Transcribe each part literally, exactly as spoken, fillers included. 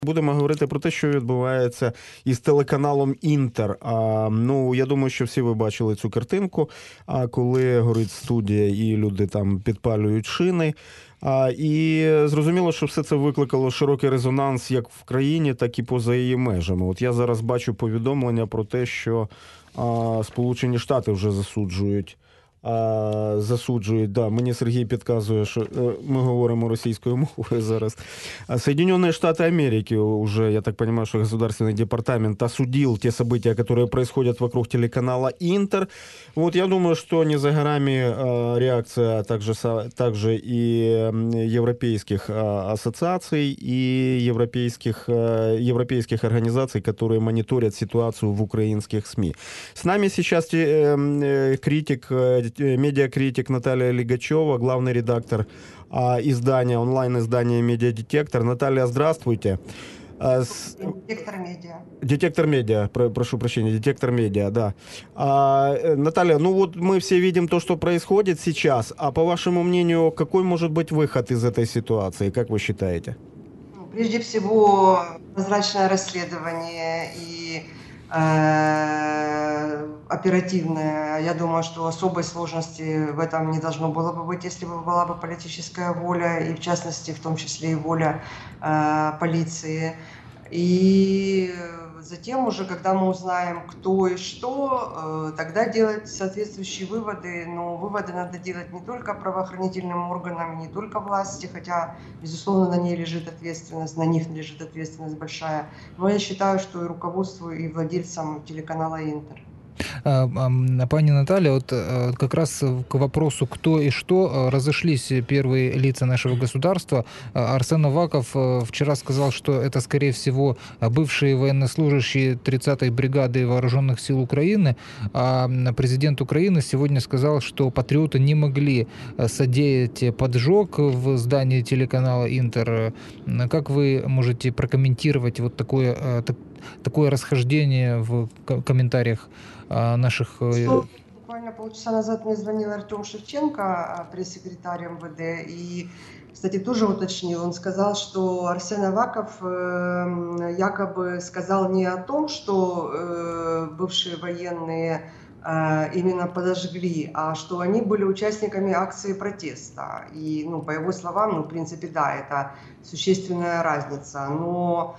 Будемо говорити про те, що відбувається із телеканалом Інтер. А, ну, я думаю, що всі ви бачили цю картинку, а, коли горить студія і люди там підпалюють шини. А, і зрозуміло, що все це викликало широкий резонанс як в країні, так і поза її межами. От я зараз бачу повідомлення про те, що а, Сполучені Штати вже засуджують А, засуджують, да, мені Сергій підказує, що ми говоримо російською мовою зараз. Соединенные Штаты Америки уже, я так понимаю, что Государственный департамент осудил те события, которые происходят вокруг телеканала Интер. Вот я думаю, что не за горами реакция, а также, также и европейских ассоциаций, и европейских, европейских организаций, которые мониторят ситуацию в украинских СМИ. С нами сейчас критик, медиакритик Наталья Лигачева, главный редактор издания, онлайн-издания «Медиадетектор». Наталья, здравствуйте. Детектор медиа. Детектор медиа, про, прошу прощения, детектор медиа, да. А, Наталья, ну вот мы все видим то, что происходит сейчас, а по вашему мнению, какой может быть выход из этой ситуации, как вы считаете? Ну, прежде всего, прозрачное расследование и э, оперативное. Я думаю, что особой сложности в этом не должно было бы быть, если бы была бы политическая воля, и в частности, в том числе и воля э, полиции. И затем уже, когда мы узнаем, кто и что, тогда делать соответствующие выводы. Но выводы надо делать не только правоохранительным органам, не только власти, хотя, безусловно, на ней лежит ответственность, на них лежит ответственность большая. Но я считаю, что и руководству, и владельцам телеканала «Интер». Пани Наталья, вот как раз к вопросу «кто и что» разошлись первые лица нашего государства. Арсен Аваков вчера сказал, что это, скорее всего, бывшие военнослужащие тридцатой бригады Вооруженных сил Украины, а президент Украины сегодня сказал, что патриоты не могли содеять поджог в здании телеканала «Интер». Как вы можете прокомментировать вот такое, такое расхождение в комментариях наших... Что, буквально полчаса назад мне звонил Артем Шевченко, пресс-секретарь эм вэ дэ, и, кстати, тоже уточнил. Он сказал, что Арсен Аваков э, якобы сказал не о том, что э, бывшие военные э, именно подожгли, а что они были участниками акции протеста. И, ну, по его словам, ну, в принципе, да, это существенная разница. Но...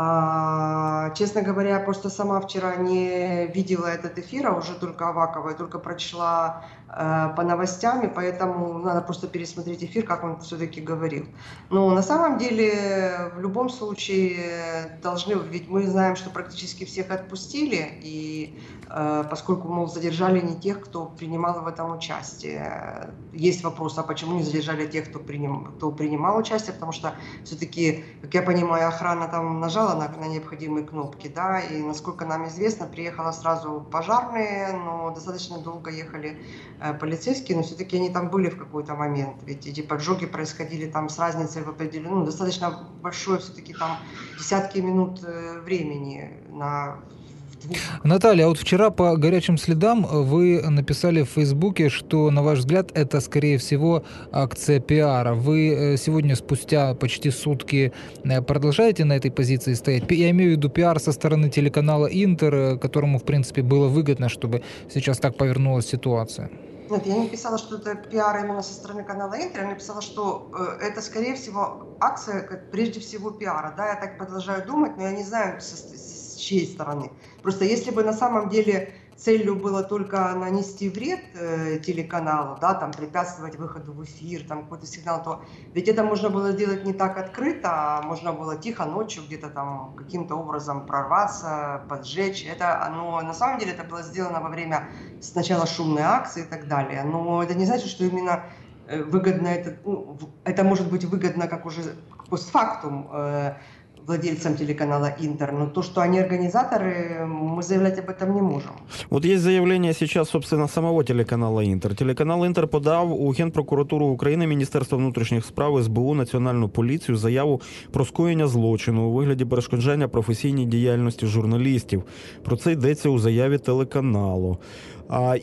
А, честно говоря, я просто сама вчера не видела этот эфир, а уже только Авакова, я только прочла э, по новостям, и поэтому надо просто пересмотреть эфир, как он все-таки говорил. Но на самом деле, в любом случае, должны, ведь мы знаем, что практически всех отпустили, и э, поскольку, мол, задержали не тех, кто принимал в этом участие. Есть вопрос, а почему не задержали тех, кто, приним, кто принимал участие, потому что все-таки, как я понимаю, охрана там нажала На, на необходимые кнопки, да, и насколько нам известно, приехала сразу пожарные, но достаточно долго ехали э, полицейские, но все-таки они там были в какой-то момент, ведь эти поджоги происходили там с разницей в определенном, ну, достаточно большое все-таки там десятки минут э, времени на... Наталья, а вот вчера по горячим следам вы написали в Фейсбуке, что, на ваш взгляд, это, скорее всего, акция пиара. Вы сегодня, спустя почти сутки, продолжаете на этой позиции стоять? Я имею в виду пиар со стороны телеканала «Интер», которому, в принципе, было выгодно, чтобы сейчас так повернулась ситуация. Нет, я не писала, что это пиар именно со стороны канала «Интер», я написала, что э, это, скорее всего, акция, как, прежде всего, пиара. Да, я так продолжаю думать, но я не знаю, с, с, с чьей стороны. Просто если бы на самом деле целью было только нанести вред э, телеканалу, да, там препятствовать выходу в эфир, там какой-то сигнал, то ведь это можно было сделать не так открыто, а можно было тихо ночью где-то там каким-то образом прорваться, поджечь. Это, оно, на самом деле это было сделано во время сначала шумной акции и так далее. Но это не значит, что именно выгодно это, ну, это может быть выгодно как уже постфактум э, владельцам телеканала «Интер», но то, что они организаторы, мы заявлять об этом не можем. Вот есть заявление сейчас, собственно, самого телеканала «Интер». Телеканал «Интер» подав у Генпрокуратуру України, Міністерство внутрішніх справ, ес бе у, Національну поліцію заяву про скоєння злочину у вигляді перешкоджання професійній діяльності журналістів. Про це йдеться у заяві телеканалу. А,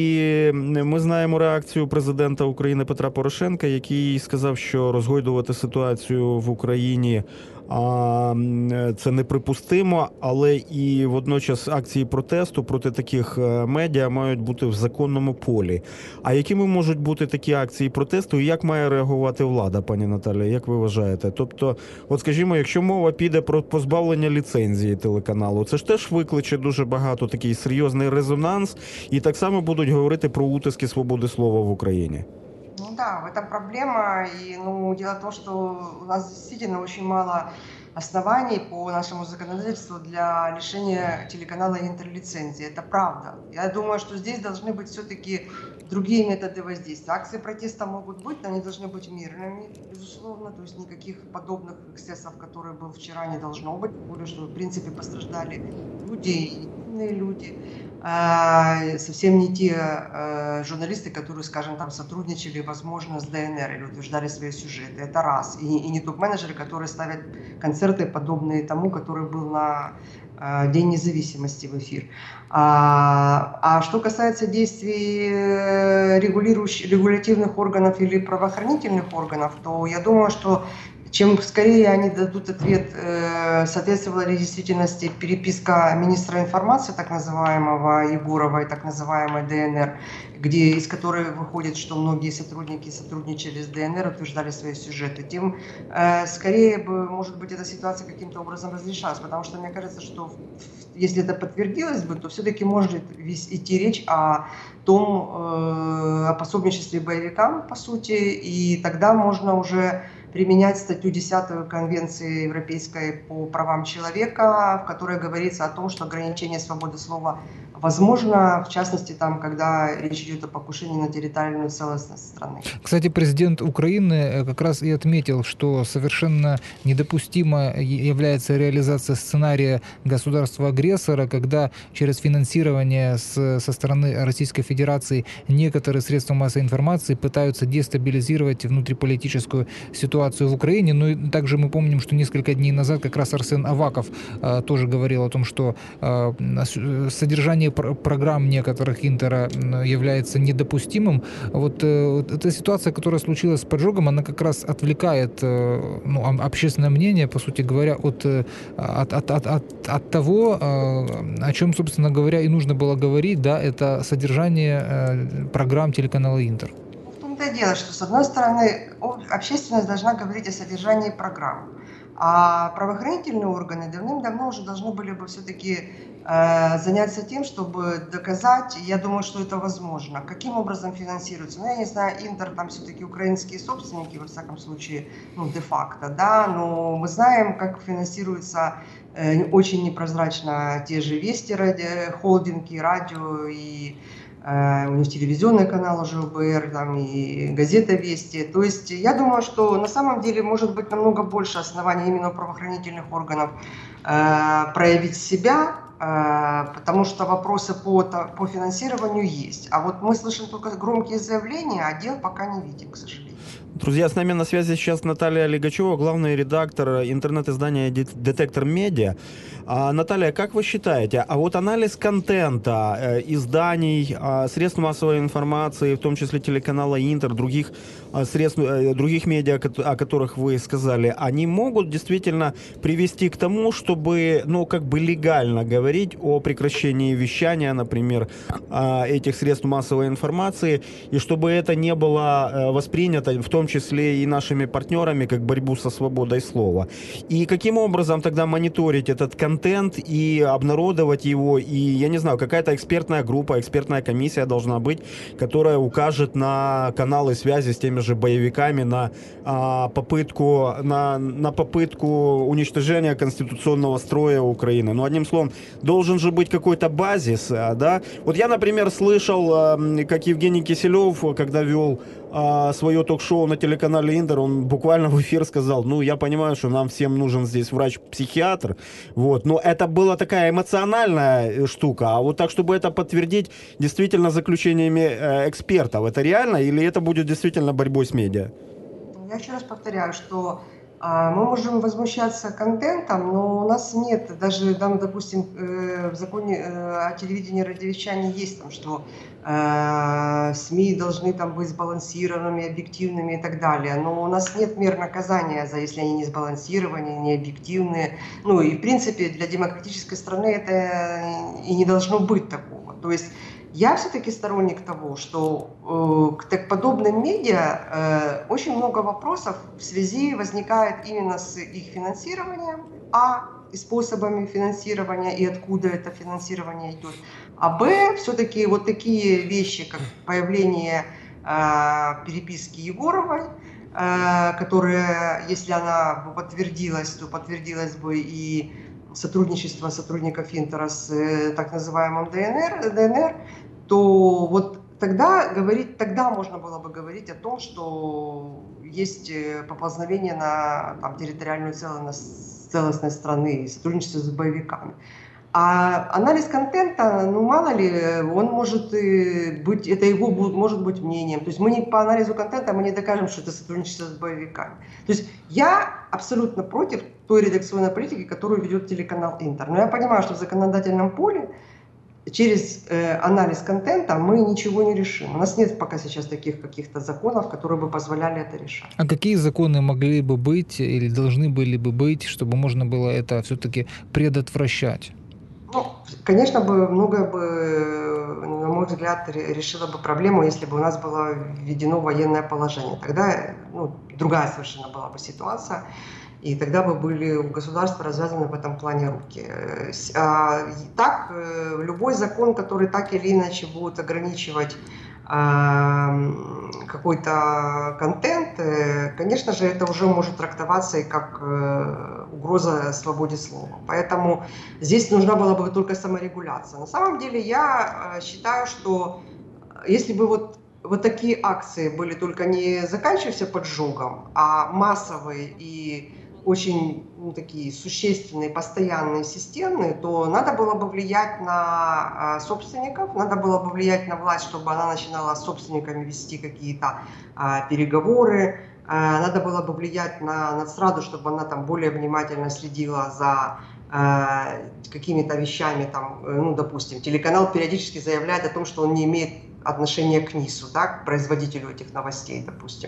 і ми знаємо реакцію президента України Петра Порошенка, який сказав, що розгойдувати ситуацію в Україні а, м, це неприпустимо, але і водночас акції протесту проти таких е, медіа мають бути в законному полі. А якими можуть бути такі акції протесту і як має реагувати влада, пані Наталія, як ви вважаєте? Тобто, от скажімо, якщо мова піде про позбавлення ліцензії телеканалу, це ж теж викличе дуже багато такий серйозний резонанс, і так само будуть говорити про утиски свободи слова в Україні. Ну да, в этом проблема. И ну, дело в том, что у нас действительно очень мало оснований по нашему законодательству для лишения телеканала интерлицензии. Это правда. Я думаю, что здесь должны быть все-таки другие методы воздействия. Акции протеста могут быть, но они должны быть мирными, безусловно. То есть никаких подобных эксцессов, которые был вчера, не должно быть. Тем более, что в принципе пострадали люди, и невинные люди. Совсем не те журналисты, которые, скажем, там сотрудничали, возможно, с ДНР или утверждали свои сюжеты. Это раз. И, и не топ-менеджеры, которые ставят концерты, подобные тому, который был на День независимости в эфир. А, а что касается действий регулирующих, регулятивных органов или правоохранительных органов, то я думаю, что чем скорее они дадут ответ, соответствовала ли действительности переписка министра информации, так называемого Егорова и так называемой ДНР, где, из которой выходит, что многие сотрудники сотрудничали с ДНР, утверждали свои сюжеты, тем э, скорее бы, может быть, эта ситуация каким-то образом разрешалась. Потому что мне кажется, что если это подтвердилось бы, то все-таки может идти речь о том, э, о пособничестве боевикам, по сути, и тогда можно уже применять статью десятую Конвенции Европейской по правам человека, в которой говорится о том, что ограничение свободы слова возможно, в частности, там, когда речь идет о покушении на территориальную целостность страны. Кстати, президент Украины как раз и отметил, что совершенно недопустимо является реализация сценария государства-агрессора, когда через финансирование с, со стороны Российской Федерации некоторые средства массовой информации пытаются дестабилизировать внутриполитическую ситуацию в Украине. Но и также мы помним, что несколько дней назад как раз Арсен Аваков а, тоже говорил о том, что а, содержание программ некоторых Интера является недопустимым. Вот, вот эта ситуация, которая случилась с поджогом, она как раз отвлекает ну, общественное мнение, по сути говоря, от, от, от, от, от, от того, о чем, собственно говоря, и нужно было говорить, да, это содержание программ телеканала Интер. В том-то и дело, что, с одной стороны, общественность должна говорить о содержании программ, а правоохранительные органы давным-давно уже должны были бы все-таки э, заняться тем, чтобы доказать, я думаю, что это возможно, каким образом финансируется. Ну, я не знаю, Интер там все-таки украинские собственники, во всяком случае, ну, де-факто, да, но мы знаем, как финансируются э, очень непрозрачно те же Вести, ради, холдинги, радио и у них телевизионный канал уже ОБР, там и газета «Вести». То есть я думаю, что на самом деле может быть намного больше оснований именно у правоохранительных органов э, проявить себя, э, потому что вопросы по, по финансированию есть. А вот мы слышим только громкие заявления, а дел пока не видим, к сожалению. Друзья, с нами на связи сейчас Наталья Легачева, главный редактор интернет-издания «Детектор Медиа». А, Наталья, как вы считаете, а вот анализ контента, э, изданий, э, средств массовой информации, в том числе телеканала Интер, других э, средств, э, других медиа, о которых вы сказали, они могут действительно привести к тому, чтобы, ну, как бы легально говорить о прекращении вещания, например, э, этих средств массовой информации, и чтобы это не было э, воспринято, в том числе и нашими партнерами, как борьбу со свободой слова. И каким образом тогда мониторить этот контент и обнародовать его, и, я не знаю, какая-то экспертная группа, экспертная комиссия должна быть, которая укажет на каналы связи с теми же боевиками, на а, попытку, на, на попытку уничтожения конституционного строя Украины. Ну, одним словом, должен же быть какой-то базис, да? Вот я, например, слышал, как Евгений Киселев, когда вел свое ток-шоу на телеканале Интер, он буквально в эфир сказал: ну, я понимаю, что нам всем нужен здесь врач-психиатр, вот, но это была такая эмоциональная штука, а вот так, чтобы это подтвердить действительно заключениями экспертов, это реально или это будет действительно борьбой с медиа? Я еще раз повторяю, что А, Мы можем возмущаться контентом, но у нас нет, даже там, допустим, э, в законе э, о телевидении и радиовещании есть там, что э, СМИ должны там быть сбалансированными, объективными и так далее. Но у нас нет мер наказания за если они не сбалансированы, не объективные. Ну и в принципе для демократической страны это и не должно быть такого. То есть я все-таки сторонник того, что э, к так подобным медиа э, очень много вопросов в связи возникает именно с их финансированием, а, и способами финансирования, и откуда это финансирование идет. А б, все-таки вот такие вещи, как появление э, переписки Егоровой, э, которая, если она бы подтвердилась, то подтвердилась бы и сотрудничество сотрудников Интера с э, так называемым ДНР, ДНР, то вот тогда говорить, тогда можно было бы говорить о том, что есть поползновение на там, территориальную целостность, целостность страны и сотрудничество с боевиками. А анализ контента, ну мало ли, он может быть, это его может быть мнением. То есть мы не по анализу контента мы не докажем, что это сотрудничество с боевиками. То есть я абсолютно против той редакционной политики, которую ведет телеканал Интер. Но я понимаю, что в законодательном поле через э, анализ контента мы ничего не решим. У нас нет пока сейчас таких каких-то законов, которые бы позволяли это решать. А какие законы могли бы быть или должны были бы быть, чтобы можно было это все-таки предотвращать? Ну, конечно, бы многое бы, на мой взгляд, решило бы проблему, если бы у нас было введено военное положение. Тогда ну, другая совершенно была бы ситуация. И тогда бы были у государства развязаны в этом плане руки. А так, любой закон, который так или иначе будет ограничивать какой-то контент, конечно же, это уже может трактоваться и как угроза свободе слова. Поэтому здесь нужна была бы только саморегуляция. На самом деле я считаю, что если бы вот вот такие акции были только не заканчивающиеся поджогом, а массовые и очень ну, такие существенные, постоянные, системные, то надо было бы влиять на э, собственников, надо было бы влиять на власть, чтобы она начинала с собственниками вести какие-то э, переговоры, э, надо было бы влиять на Нацраду, чтобы она там более внимательно следила за э, какими-то вещами, там, э, ну, допустим, телеканал периодически заявляет о том, что он не имеет отношения к НИСу, да, к производителю этих новостей, допустим.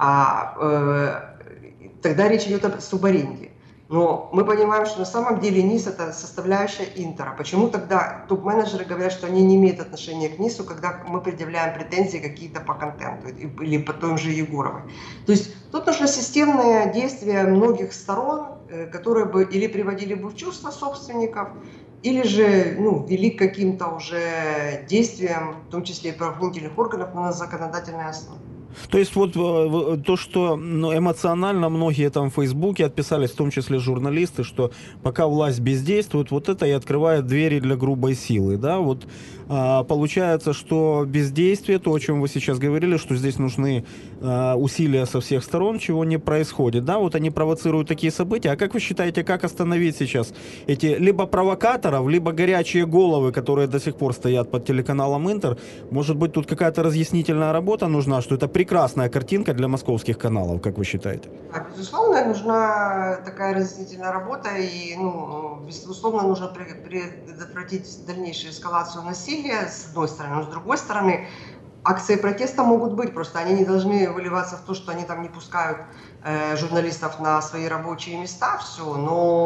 А, э, Тогда речь идет о субаренде. Но мы понимаем, что на самом деле НИС – это составляющая Интера. Почему тогда топ-менеджеры говорят, что они не имеют отношения к НИСу, когда мы предъявляем претензии какие-то по контенту или по той же Егоровой? То есть тут нужно системное действие многих сторон, которые бы или приводили бы в чувство собственников, или же ну, вели к каким-то уже действиям, в том числе и правоохранительных органов, но на законодательной основе. То есть вот то, что ну, эмоционально многие там в Фейсбуке отписались, в том числе журналисты, что пока власть бездействует, вот это и открывает двери для грубой силы, да, вот а, получается, что бездействие, то, о чем вы сейчас говорили, что здесь нужны а, усилия со всех сторон, чего не происходит, да, вот они провоцируют такие события, а как вы считаете, как остановить сейчас эти либо провокаторов, либо горячие головы, которые до сих пор стоят под телеканалом Интер, может быть, тут какая-то разъяснительная работа нужна, что это прекрасная картинка для московских каналов, как вы считаете? Да, безусловно, нужна такая разъяснительная работа, и, ну, безусловно, нужно предотвратить дальнейшую эскалацию насилия, с одной стороны, но с другой стороны, акции протеста могут быть, просто они не должны выливаться в то, что они там не пускают э, журналистов на свои рабочие места, все,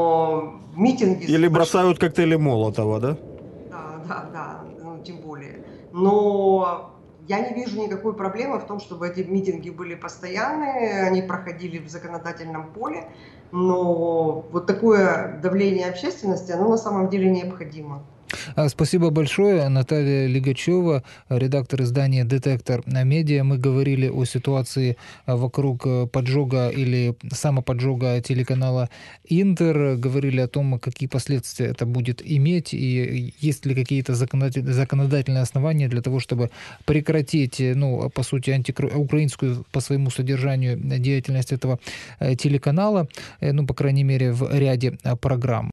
но митинги... Или бросают коктейли Молотова, да? Да, да, да, ну, тем более. Но... Я не вижу никакой проблемы в том, чтобы эти митинги были постоянные, они проходили в законодательном поле, но вот такое давление общественности, оно на самом деле необходимо. Спасибо большое. Наталья Лигачева, редактор издания «Детектор Медиа». Мы говорили о ситуации вокруг поджога или самоподжога телеканала Интер. Говорили о том, какие последствия это будет иметь и есть ли какие-то законодательные основания для того, чтобы прекратить, ну, по сути, антиукраинскую по своему содержанию деятельность этого телеканала, ну, по крайней мере, в ряде программ.